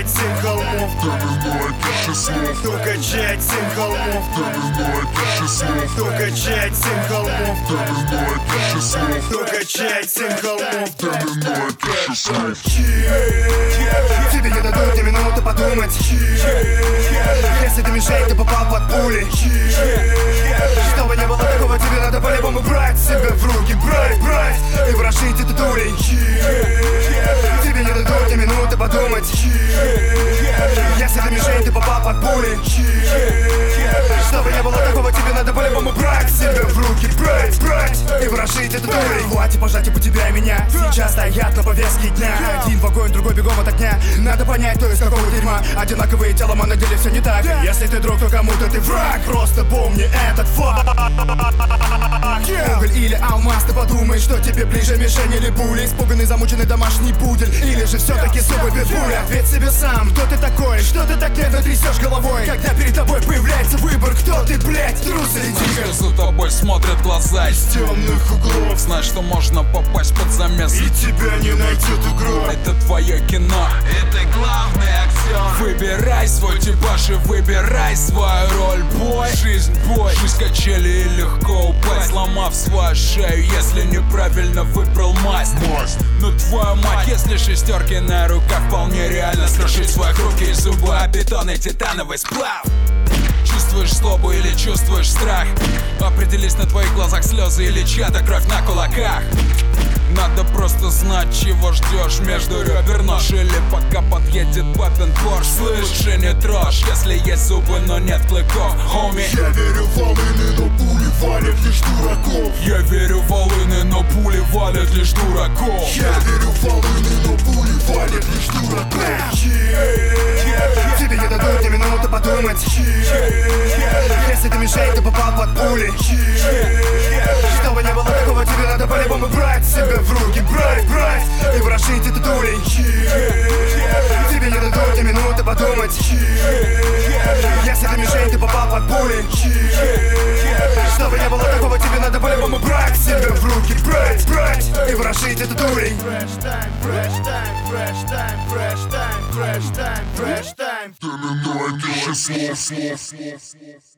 качать 7 холмов, Домино тысячи слов, кто качать 7 холмов, домино тысячи слов, кто качать 7 холмов, домино тысячи слов, кто качать 7 холмов. домино тысячи слов. Тебе не дадут ни минуты подумать. Если ты мишень, ты попал под пули. Чтобы не было такого, тебе надо по-любому брать себя в руки, брать и ворошить эту дулей. Тебе не дадут ни минуты подумать. Если ты мишень, ты попал под пули. Чтобы не было такого, тебе надо по-любому брать себя в руки, брать и ворошить эту дулей. Хватит пожатия по тебя и меня. Сейчас стоят на повестке дня. Один в огонь, другой бегом от огня. Надо понять, кто из какого дерьма. Одинаковые тела, а на деле все не так. Если ты друг, то кому-то ты враг. Просто помни этот факт. Уголь или алмаз, ты подумай, что тебе ближе, мишень или пуля. Испуганный, замученный домашний пудель, или же все-таки зубы петуля. Ответь себе сам, кто ты такой, что ты так нервно трясешь головой, когда перед тобой появляется выбор, кто ты, блять, трус или тигр. За тобой смотрят глаза из Темных углов, Знаешь, что можно попасть под замес. и тебя не найдет игрок. Это твое кино, и ты главный актер. Выбирай свой типаж и выбирай свою роль, бой. Жизнь бой, жизнь качели и легко упасть, сломав свою шею, если неправильно выбрал масть. Но твою мать, если шестерки на руках, вполне реально срушить своих руки и зубы, а бетон и титановый сплав. Чувствуешь злобу или чувствуешь страх? Определись, на твоих глазах слезы или чья-то кровь на кулаках. Надо просто знать, чего ждешь. Между ребер нож или пока подъедет папин Порш. Слышь, лучше не трожь, если есть зубы, но нет клыков, хоми. Я верю в волыны, но пули валят лишь дураков. Я верю в волыны, но пули валят лишь дураков. Я верю в волыны, но пули валят лишь дураков. Тебе не дадут ни минуты подумать. Если ты мишень, ты попал под пули. Чтобы не было такого, тебе надо по-любому брать себя в руки, брать и ворошить эту дулей. Тебе не дадут ни минуты подумать. Если ты мишень, ты попал под пули. Чтобы не было такого, тебе надо по-любому брать себя в руки, брать и ворошить эту дулей. Домино тысячи слов.